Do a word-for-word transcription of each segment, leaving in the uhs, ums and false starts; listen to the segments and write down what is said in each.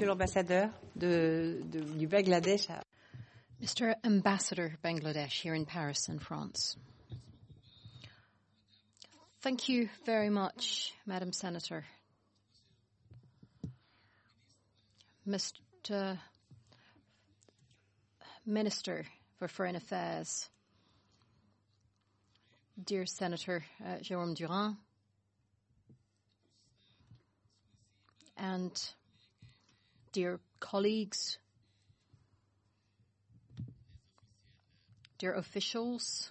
Monsieur l'ambassadeur de, de, du Bangladesh. Mister Ambassador Bangladesh here in Paris in France. Thank you very much, Madam Senator. Mister Minister for Foreign Affairs, dear Senator uh, Jérôme Durand, and dear colleagues, dear officials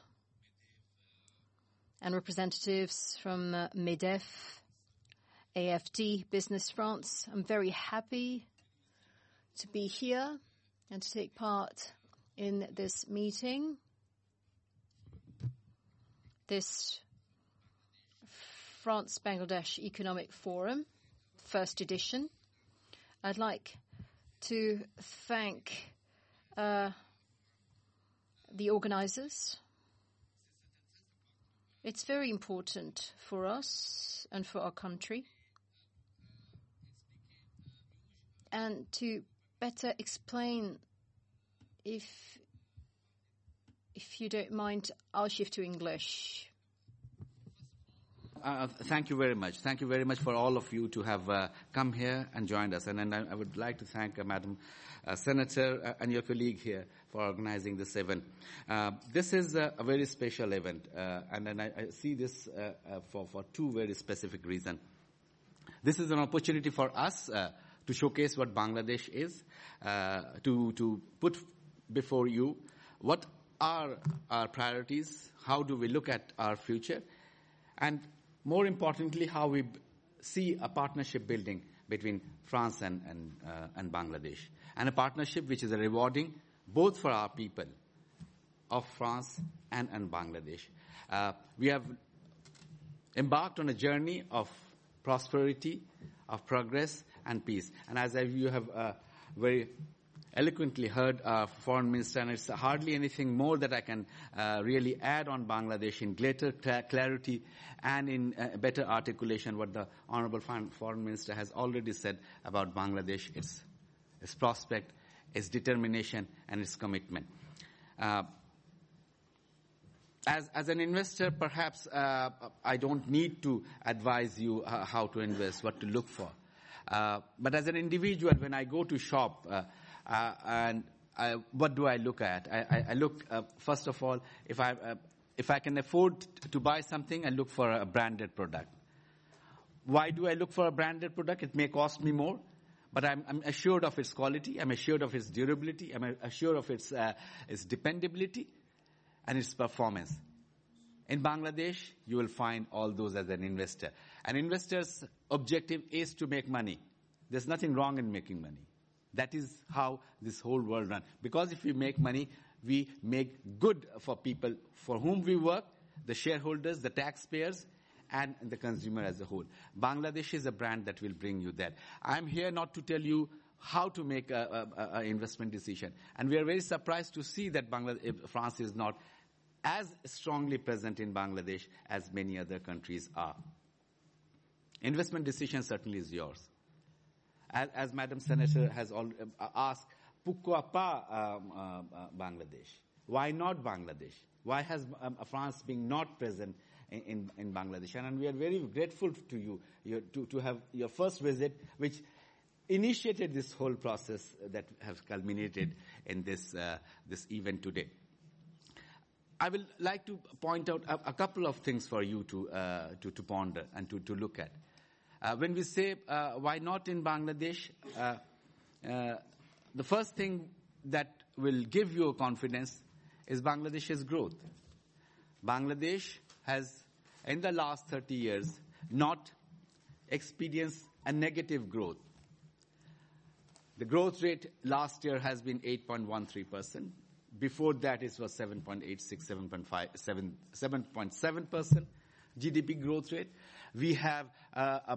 and representatives from uh, MEDEF, A F D, Business France, I'm very happy to be here and to take part in this meeting, this France-Bangladesh Economic Forum, first edition. I'd like to thank uh, the organizers. It's very important for us and for our country. And to better explain, if if you don't mind, I'll shift to English. Uh, thank you very much. Thank you very much for all of you to have uh, come here and joined us. And, and I, I would like to thank uh, Madam uh, Senator uh, and your colleague here for organizing this event. Uh, this is uh, a very special event, uh, and, and I, I see this uh, uh, for, for two very specific reasons. This is an opportunity for us uh, to showcase what Bangladesh is, uh, to, to put before you what are our priorities, how do we look at our future, and more importantly, how we b- see a partnership building between France and, and, uh, and Bangladesh. And a partnership which is rewarding both for our people of France and, and Bangladesh. Uh, we have embarked on a journey of prosperity, of progress and peace. And as I, you have uh, very eloquently heard our foreign minister, and it's hardly anything more that I can uh, really add on Bangladesh in greater cl- clarity and in uh, better articulation what the Honorable Foreign Minister has already said about Bangladesh, its, its prospect, its determination and its commitment. Uh, As, as an investor, perhaps uh, I don't need to advise you uh, how to invest, what to look for. Uh, but as an individual, when I go to shop, uh, uh, and I, what do I look at? I, I, I look, uh, first of all, if I, uh, if I can afford to buy something, I look for a branded product. Why do I look for a branded product? It may cost me more, but I'm, I'm assured of its quality. I'm assured of its durability. I'm assured of its, uh, its dependability and its performance. In Bangladesh, you will find all those as an investor. An investor's objective is to make money. There's nothing wrong in making money. That is how this whole world runs. Because if we make money, we make good for people for whom we work, the shareholders, the taxpayers, and the consumer as a whole. Bangladesh is a brand that will bring you that. I'm here not to tell you how to make an investment decision. And we are very surprised to see that Bangladesh, France is not as strongly present in Bangladesh as many other countries are. Investment decision certainly is yours. As, as Madam Senator has all, uh, asked, pourquoi pas um, uh, uh, Bangladesh? Why not Bangladesh? Why has um, France been not present in, in, in Bangladesh? And, and we are very grateful to you your, to, to have your first visit, which initiated this whole process that has culminated in this uh, this event today. I will like to point out a, a couple of things for you to uh, to, to ponder and to, to look at. Uh, when we say uh, why not in Bangladesh, uh, uh, the first thing that will give you confidence is Bangladesh's growth. Bangladesh has, in the last thirty years, not experienced a negative growth. The growth rate last year has been eight point one three percent. Before that, it was seven point eight six, seven point five, seven point seven percent G D P growth rate. We have uh, a,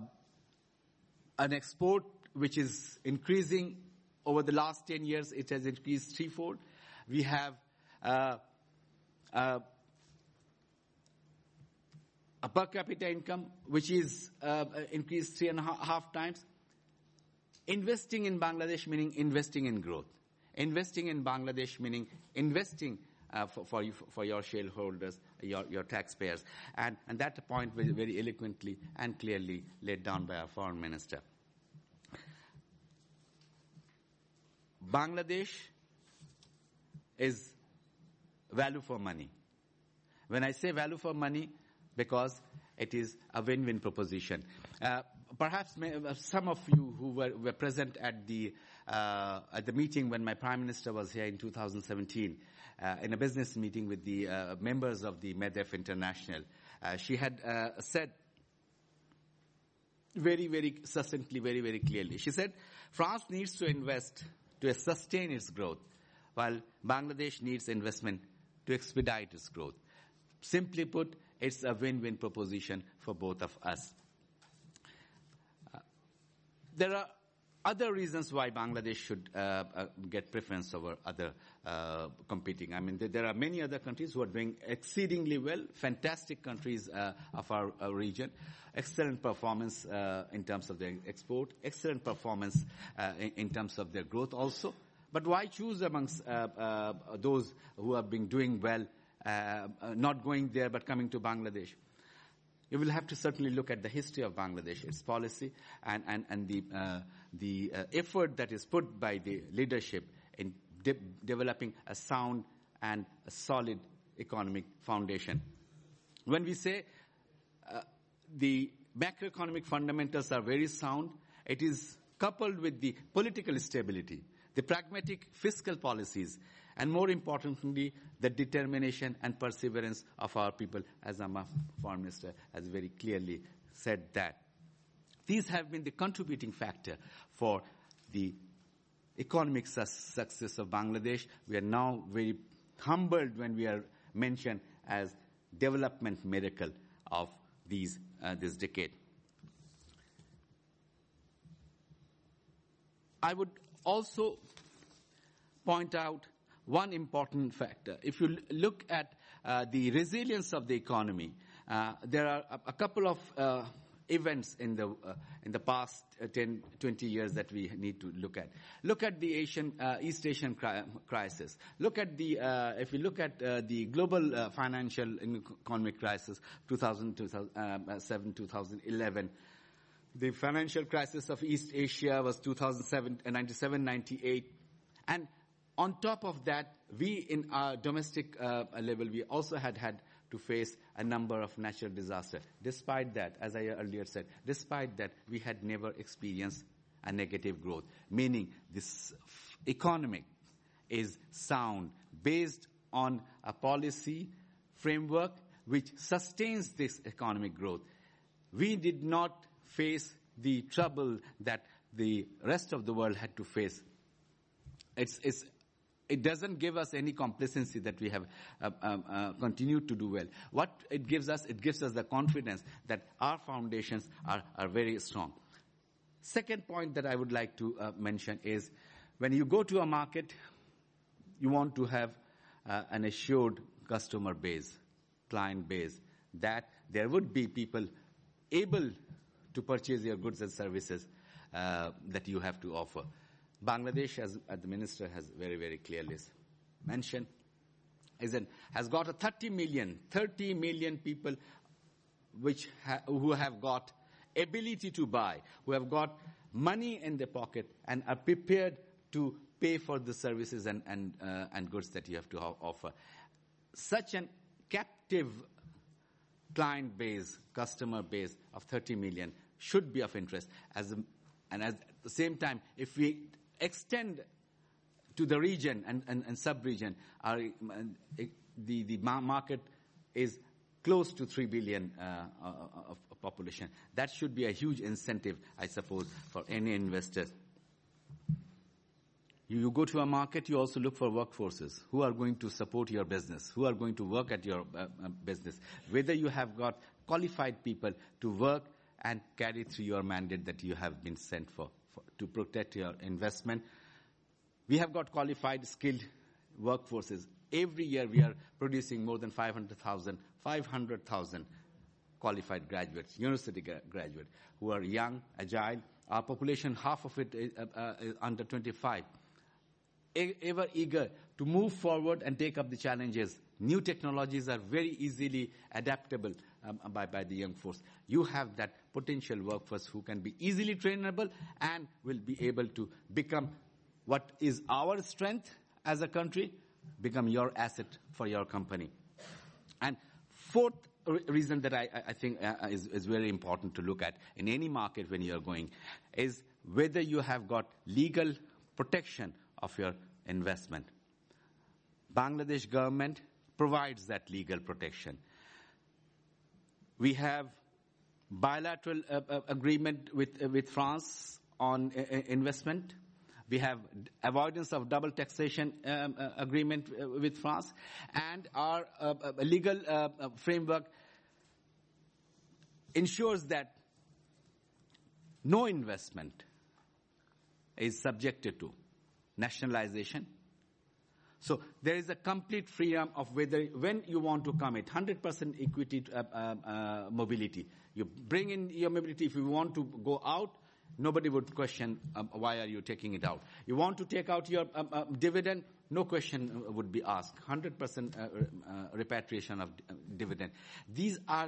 an export which is increasing. Over the last ten years, it has increased threefold. We have uh, uh, a per capita income which is uh, increased three and a half times. Investing in Bangladesh meaning investing in growth. Investing in Bangladesh meaning investing uh, for, for, you, for your shareholders, your, your taxpayers. And, and that point was very eloquently and clearly laid down by our foreign minister. Bangladesh is value for money. When I say value for money, because it is a win-win proposition. Uh, perhaps may, uh, some of you who were, were present at the uh, at the meeting when my Prime Minister was here in two thousand seventeen, uh, in a business meeting with the uh, members of the MEDEF International, uh, she had uh, said very, very succinctly, very, very clearly. She said, France needs to invest to sustain its growth, while Bangladesh needs investment to expedite its growth. Simply put, it's a win-win proposition for both of us. Uh, there are other reasons why Bangladesh should uh, uh, get preference over other uh, competing. I mean, there, there are many other countries who are doing exceedingly well, fantastic countries uh, of our, our region, excellent performance uh, in terms of their export, excellent performance uh, in, in terms of their growth also. But why choose amongst uh, uh, those who have been doing well, uh, uh, not going there but coming to Bangladesh? You will have to certainly look at the history of Bangladesh, its policy, and, and, and the, uh, the uh, effort that is put by the leadership in de- developing a sound and a solid economic foundation. When we say uh, the macroeconomic fundamentals are very sound, it is coupled with the political stability, the pragmatic fiscal policies, and more importantly, the determination and perseverance of our people, as our Foreign Minister has very clearly said that. These have been the contributing factor for the economic su- success of Bangladesh. We are now very humbled when we are mentioned as development miracle of these uh, this decade. I would also point out one important factor. If you l- look at uh, the resilience of the economy, uh, there are a, a couple of uh, events in the uh, in the past uh, ten, twenty years that we need to look at. Look at the Asian uh, East Asian cri- crisis. Look at the uh, if you look at uh, the global uh, financial and economic crisis, two thousand seven, two thousand eleven. The financial crisis of East Asia was two thousand seven, ninety-seven, ninety-eight, and on top of that, we in our domestic uh, level, we also had had to face a number of natural disasters. Despite that, as I earlier said, despite that, we had never experienced a negative growth, meaning this economic is sound, based on a policy framework which sustains this economic growth. We did not face the trouble that the rest of the world had to face. It's, it's It doesn't give us any complacency that we have uh, um, uh, continued to do well. What it gives us, it gives us the confidence that our foundations are, are very strong. Second point that I would like to uh, mention is when you go to a market, you want to have uh, an assured customer base, client base, that there would be people able to purchase your goods and services uh, that you have to offer. Bangladesh, as, as the minister has very, very clearly mentioned, is an, has got a thirty million, thirty million people which ha, who have got ability to buy, who have got money in their pocket and are prepared to pay for the services and, and, uh, and goods that you have to ho- offer. Such an captive client base, customer base of thirty million should be of interest. As a, and at the same time, if we extend to the region and, and, and sub-region, our, uh, the, the market is close to three billion uh, of, of population. That should be a huge incentive, I suppose, for any investors. You, you go to a market, you also look for workforces who are going to support your business, who are going to work at your uh, uh, business, whether you have got qualified people to work and carry through your mandate that you have been sent for, for to protect your investment. We have got qualified, skilled workforces. Every year we are producing more than five hundred thousand, five hundred thousand qualified graduates, university gra- graduates, who are young, agile. Our population, half of it is, uh, uh, is under twenty-five. E- ever eager to move forward and take up the challenges. New technologies are very easily adaptable um, by, by the young force. You have that potential workforce who can be easily trainable and will be able to become what is our strength as a country, become your asset for your company. And fourth re- reason that I, I think uh, is, is very important to look at in any market when you are going is whether you have got legal protection of your investment. Bangladesh government provides that legal protection. We have bilateral uh, uh, agreement with uh, with France on uh, investment. We have avoidance of double taxation um, uh, agreement uh, with France, and our uh, uh, legal uh, uh, framework ensures that no investment is subjected to nationalization. So there is a complete freedom of whether, when you want to commit, one hundred percent equity uh, uh, uh, mobility. You bring in your mobility. If you want to go out, nobody would question um, why are you taking it out. You want to take out your um, uh, dividend, no question would be asked. one hundred percent uh, uh, repatriation of uh, dividend. These are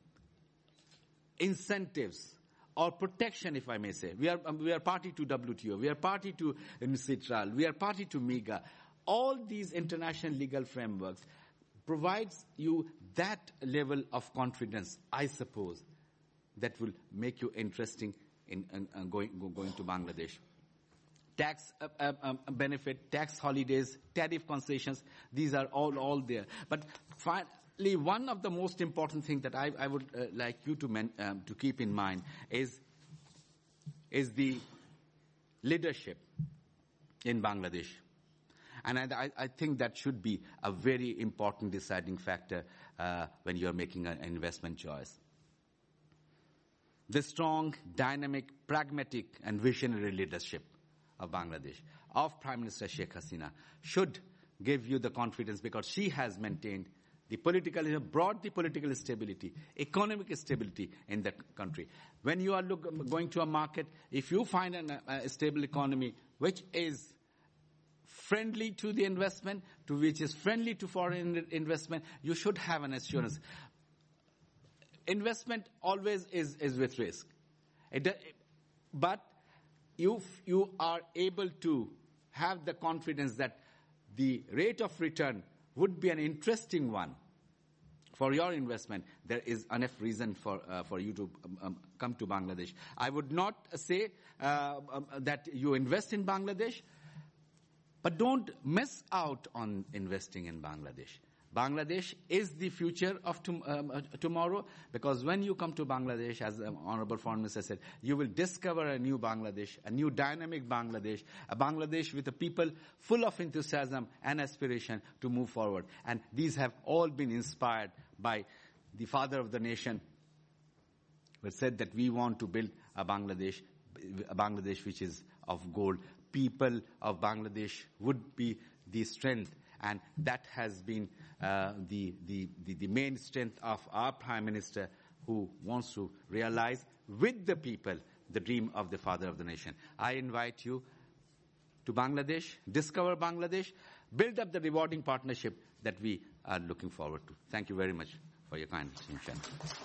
incentives or protection, if I may say. We are um, we are party to W T O. We are party to UNCITRAL. We are party to MIGA. All these international legal frameworks provides you that level of confidence, I suppose, that will make you interesting in, in, in going, going to Bangladesh. Tax uh, uh, um, benefit, tax holidays, tariff concessions, these are all, all there. But finally, one of the most important things that I, I would uh, like you to, men, um, to keep in mind is, is the leadership in Bangladesh. And I, I think that should be a very important deciding factor uh, when you're making an investment choice. The strong, dynamic, pragmatic, and visionary leadership of Bangladesh, of Prime Minister Sheikh Hasina, should give you the confidence because she has maintained the political, brought the political stability, economic stability in the country. When you are look, going to a market, if you find an, a stable economy which is friendly to the investment, to which is friendly to foreign investment, you should have an assurance. Investment always is, is with risk. It, but if you are able to have the confidence that the rate of return would be an interesting one for your investment, there is enough reason for uh, for you to um, um, come to Bangladesh. I would not say uh, um, that you invest in Bangladesh, but don't miss out on investing in Bangladesh. Bangladesh is the future of tom- um, uh, tomorrow, because when you come to Bangladesh, as um, Honorable Foreign Minister said, you will discover a new Bangladesh, a new dynamic Bangladesh, a Bangladesh with a people full of enthusiasm and aspiration to move forward. And these have all been inspired by the father of the nation, who said that we want to build a Bangladesh, a Bangladesh which is of gold. People of Bangladesh would be the strength, and that has been uh, the, the, the, the main strength of our Prime Minister, who wants to realize with the people the dream of the father of the nation. I invite you to Bangladesh, discover Bangladesh, build up the rewarding partnership that we are looking forward to. Thank you very much for your kind attention.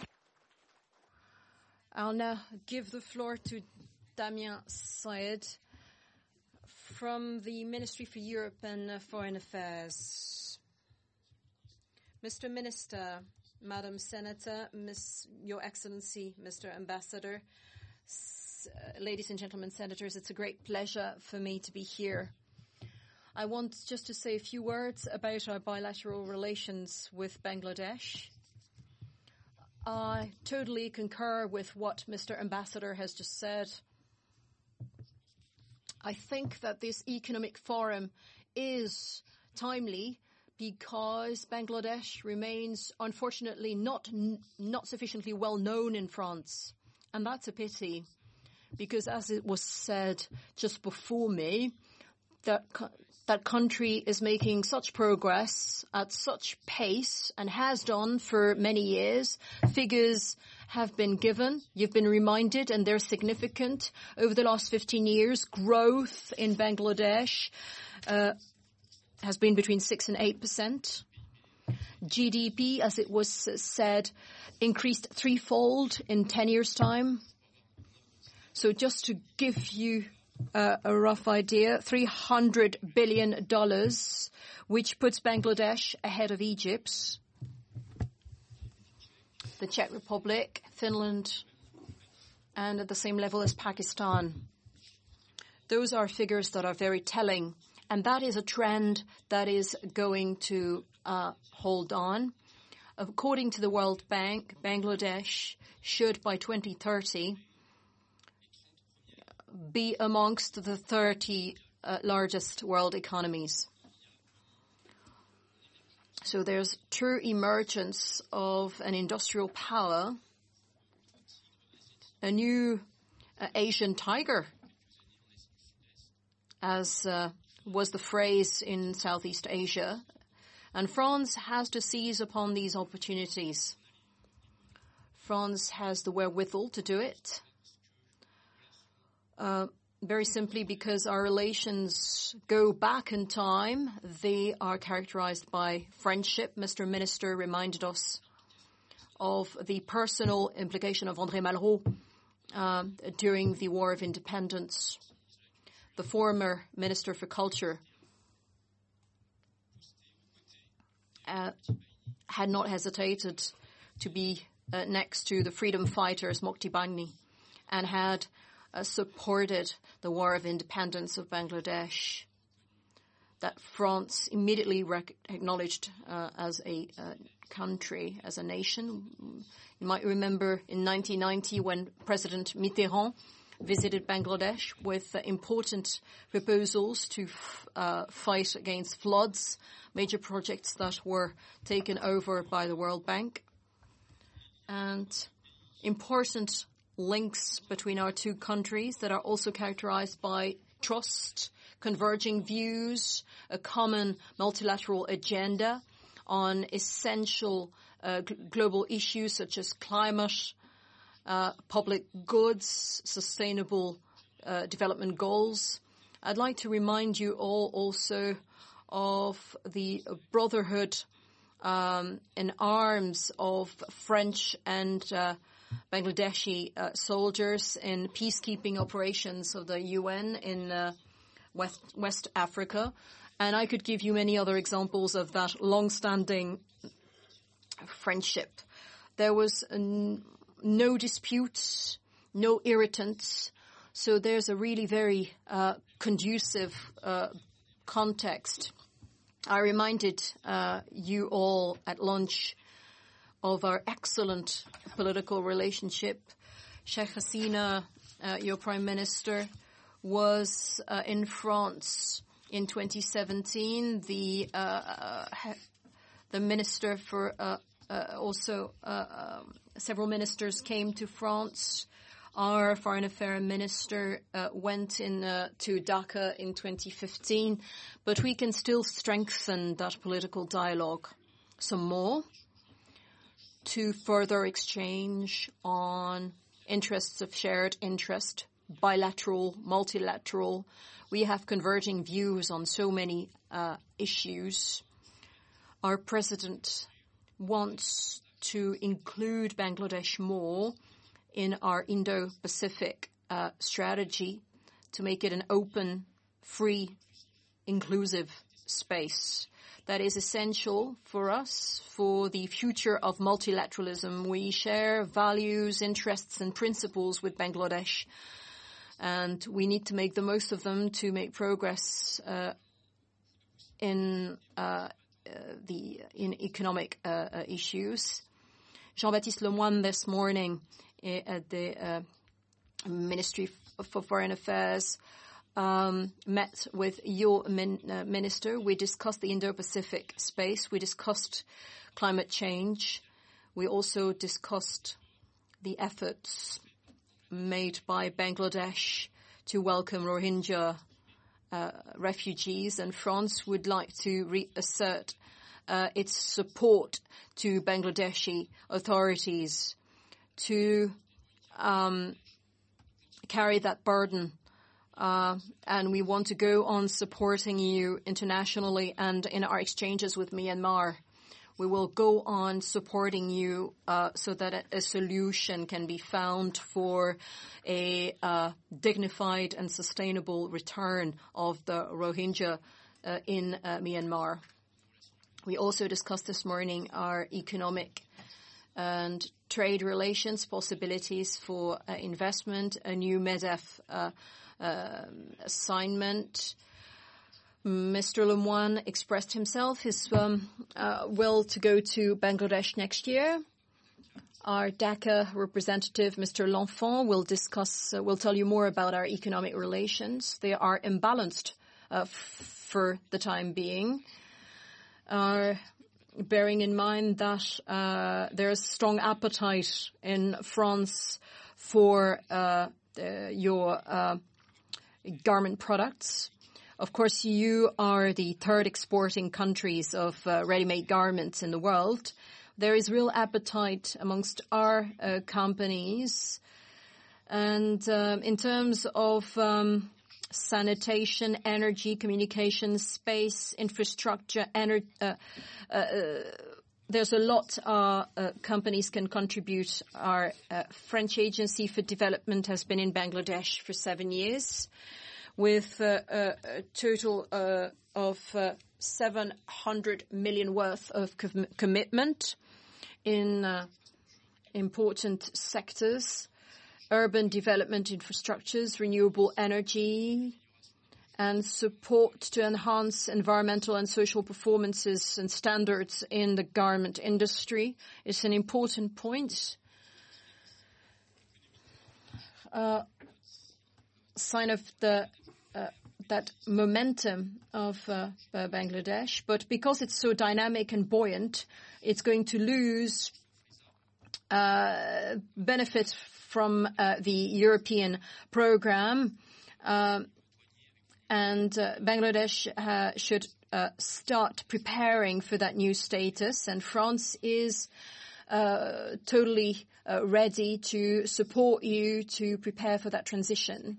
I'll now give the floor to Damien Syed from the Ministry for Europe and Foreign Affairs. Mister Minister, Madam Senator, Miss, Your Excellency, Mister Ambassador, s- uh, ladies and gentlemen senators, it's a great pleasure for me to be here. I want just to say a few words about our bilateral relations with Bangladesh. I totally concur with what Mister Ambassador has just said. I think that this economic forum is timely because Bangladesh remains, unfortunately, not not sufficiently well known in France. And that's a pity, because as it was said just before me, that that country is making such progress at such pace and has done for many years. Figures have been given. You've been reminded, and they're significant. Over the last fifteen years, growth in Bangladesh uh, has been between six and eight percent. G D P, as it was said, increased threefold in ten years' time. So just to give you uh, a rough idea, three hundred billion dollars, which puts Bangladesh ahead of Egypt, the Czech Republic, Finland, and at the same level as Pakistan. Those are figures that are very telling, and that is a trend that is going to uh, hold on. According to the World Bank, Bangladesh should, by twenty thirty, be amongst the thirty uh, largest world economies. So there's true emergence of an industrial power, a new uh, Asian tiger, as uh, was the phrase in Southeast Asia. And France has to seize upon these opportunities. France has the wherewithal to do it. Uh, very simply because our relations go back in time. They are characterized by friendship. Mister Minister reminded us of the personal implication of André Malraux uh, during the War of Independence. The former Minister for Culture uh, had not hesitated to be uh, next to the freedom fighters, Mokti Bangni, and had Uh, supported the War of Independence of Bangladesh, that France immediately rec- acknowledged uh, as a uh, country, as a nation. You might remember in nineteen ninety when President Mitterrand visited Bangladesh with uh, important proposals to f- uh, fight against floods, major projects that were taken over by the World Bank, and important links between our two countries that are also characterized by trust, converging views, a common multilateral agenda on essential uh, g- global issues such as climate, uh, public goods, sustainable uh, development goals. I'd like to remind you all also of the brotherhood um, in arms of French and uh, Bangladeshi uh, soldiers in peacekeeping operations of the U N in uh, West, West Africa. And I could give you many other examples of that long-standing friendship. There was n- no disputes, no irritants. So there's a really very uh, conducive uh, context. I reminded uh, you all at lunch of our excellent political relationship. Sheikh Hasina, uh, your Prime Minister, was uh, in France in twenty seventeen. The uh, uh, the Minister for uh, uh, also uh, um, several ministers came to France. Our Foreign Affairs Minister uh, went in uh, to Dhaka in twenty fifteen, but we can still strengthen that political dialogue some more to further exchange on interests of shared interest, bilateral, multilateral. We have converging views on so many uh, issues. Our president wants to include Bangladesh more in our Indo-Pacific uh, strategy to make it an open, free, inclusive space. That is essential for us, for the future of multilateralism. We share values, interests, and principles with Bangladesh, and we need to make the most of them to make progress uh, in uh, uh, the in economic uh, uh, issues. Jean-Baptiste Lemoyne this morning uh, at the uh, Ministry for Foreign Affairs Um, met with your min, uh, minister. We discussed the Indo-Pacific space. We discussed climate change. We also discussed the efforts made by Bangladesh to welcome Rohingya uh, refugees, and France would like to reassert uh, its support to Bangladeshi authorities to um, carry that burden. Uh, and we want to go on supporting you internationally and in our exchanges with Myanmar. We will go on supporting you uh, so that a, a solution can be found for a uh, dignified and sustainable return of the Rohingya uh, in uh, Myanmar. We also discussed this morning our economic and trade relations, possibilities for uh, investment, a new MEDEF uh, uh, assignment. Mister Lemoine expressed himself, his um, uh, will to go to Bangladesh next year. Our Dhaka representative, Mister L'Enfant, will discuss, uh, will tell you more about our economic relations. They are imbalanced uh, f- for the time being, uh, bearing in mind that uh, there is strong appetite in France for uh, the, your uh, garment products. Of course, you are the third exporting countries of uh, ready-made garments in the world. There is real appetite amongst our uh, companies. And um, in terms of um, sanitation, energy, communication, space, infrastructure, ener- uh, uh, uh, there's a lot uh, uh, companies can contribute. Our uh, French Agency for Development has been in Bangladesh for seven years. With uh, a, a total uh, of uh, seven hundred million worth of com- commitment in uh, important sectors, urban development infrastructures, renewable energy, and support to enhance environmental and social performances and standards in the garment industry. It's an important point. Uh, sign of the Uh, that momentum of uh, uh, Bangladesh, but because it's so dynamic and buoyant, it's going to lose uh, benefit from uh, the European program, uh, and uh, Bangladesh uh, should uh, start preparing for that new status, and France is uh, totally uh, ready to support you to prepare for that transition.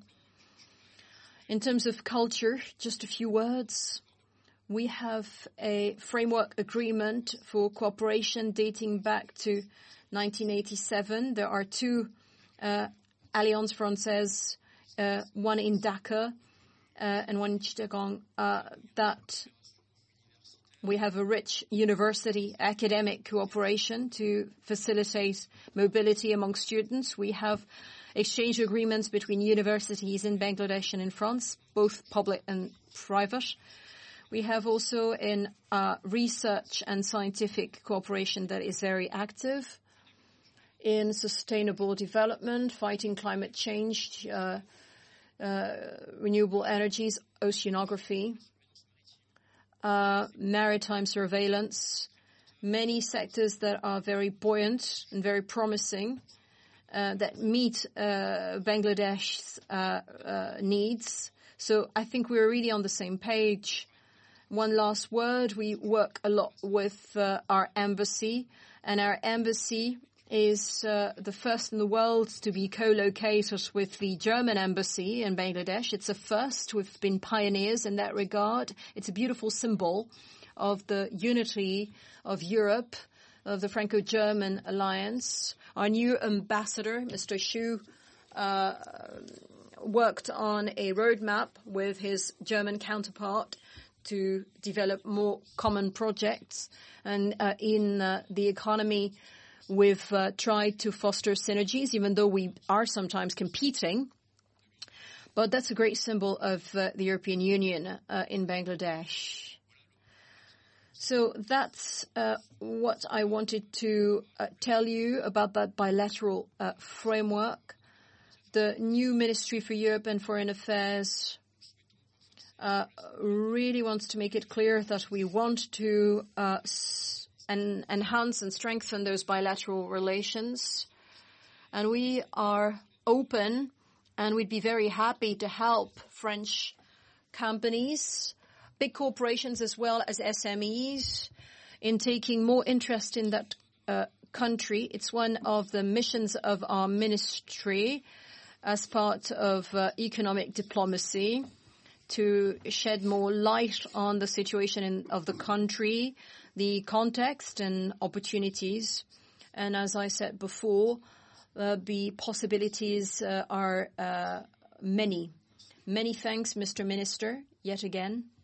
In terms of culture, just a few words. We have a framework agreement for cooperation dating back to nineteen eighty-seven. There are two uh, Alliances Françaises, uh, one in Dhaka uh, and one in Chittagong, uh, that we have a rich university academic cooperation to facilitate mobility among students. We have exchange agreements between universities in Bangladesh and in France, both public and private. We have also in uh, research and scientific cooperation that is very active in sustainable development, fighting climate change, uh, uh, renewable energies, oceanography, uh, maritime surveillance, many sectors that are very buoyant and very promising. Uh, that meet uh, Bangladesh's uh, uh, needs. So I think we're really on the same page. One last word. We work a lot with uh, our embassy, and our embassy is uh, the first in the world to be co-located with the German embassy in Bangladesh. It's a first. We've been pioneers in that regard. It's a beautiful symbol of the unity of Europe, of the Franco-German alliance. Our new ambassador, Mister Xu, uh, worked on a roadmap with his German counterpart to develop more common projects. And uh, in uh, the economy, we've uh, tried to foster synergies, even though we are sometimes competing. But that's a great symbol of uh, the European Union uh, in Bangladesh. So that's uh, what I wanted to uh, tell you about that bilateral uh, framework. The new Ministry for Europe and Foreign Affairs uh, really wants to make it clear that we want to uh, s- en- enhance and strengthen those bilateral relations. And we are open, and we'd be very happy to help French companies, big corporations as well as S M Es, in taking more interest in that uh, country. It's one of the missions of our ministry as part of uh, economic diplomacy, to shed more light on the situation in, of the country, the context and opportunities. And as I said before, uh, the possibilities uh, are uh, many. Many thanks, Mister Minister, yet again.